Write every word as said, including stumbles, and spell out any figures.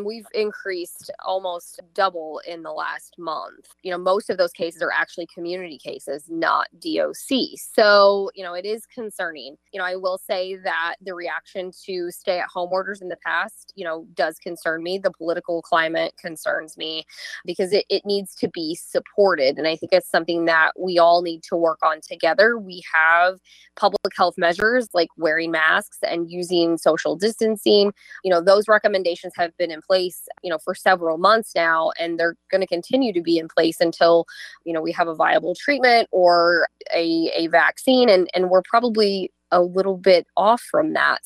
we've increased almost double in the last month. You know, most of those cases are actually community cases, not D O C. So, you know, it is concerning. You know, I will say that the reaction to stay-at-home orders in the past, you know, does concern me. The political climate concerns me because it, it needs to be supported. And I think it's something that we all need to work on together. We have public health measures like wearing masks and using social distancing. You know, those recommendations have been in place, you know, for several months now, and they're going to continue to be in place until, you know, we have a viable treatment or a, a vaccine. And, and we're probably a little bit off from that.